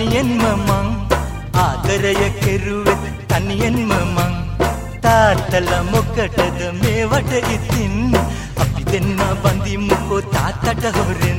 තනියෙන්ම මං ආදරය කෙරුවෙත් තනියෙන්ම මං තාත්තලා මොකටද මේවට ඉතින් අපි දෙන්න බඳිමුකෝ තාත්තට හොරෙන්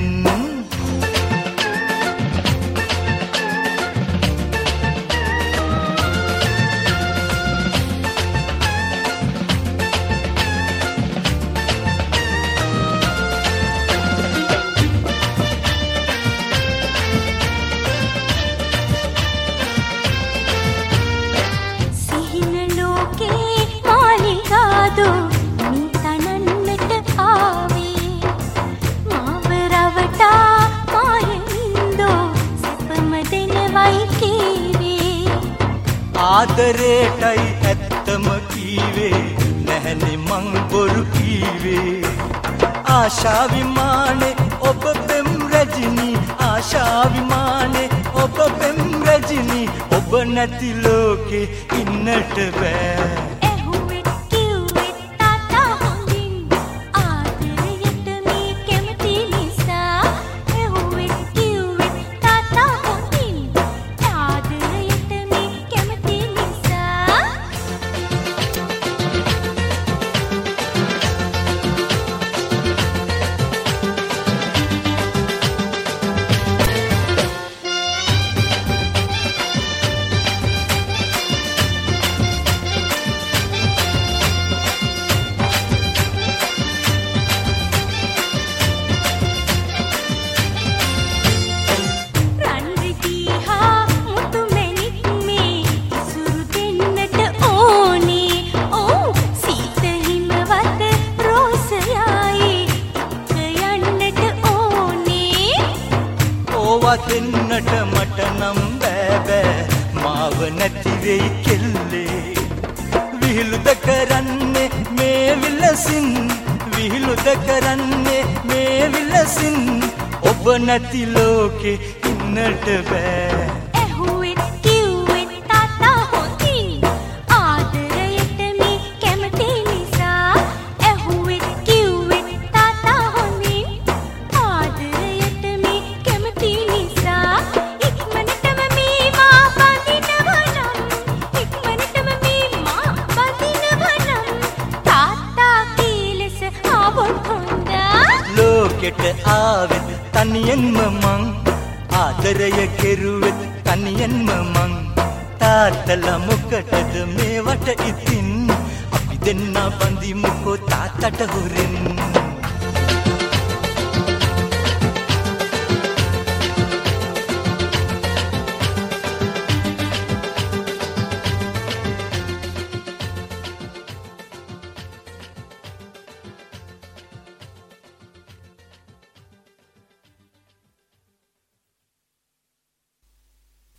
ආදරේටයි ඇත්තම කීවේ නැහැනේ මං බොරු කීවේ ආශා විමානේ ඔබ පෙම් රජිනී ආශා විමානේ ඔබ පෙම් රජිනී ඔබ නැති ලෝකේ ඉන්නට බෑ දෙන්නට මට නම් බෑ මාව නැති වෙයි කෙල්ලේ විහිළුද කරන්නේ මේ විලසින් විහිළුද කරන්නේ මේ විලසින් ඔබ නැති ලෝකේ ඉන්නට බෑ ලෝකෙට ආවෙත් තනියෙන්ම මං ආදරය කෙරුවෙත් තනියෙන්ම මං තාත්තලා මොකටද මේවට ඉතින් අපි දෙන්න බඳිමුකෝ තාත්තට හොරෙන්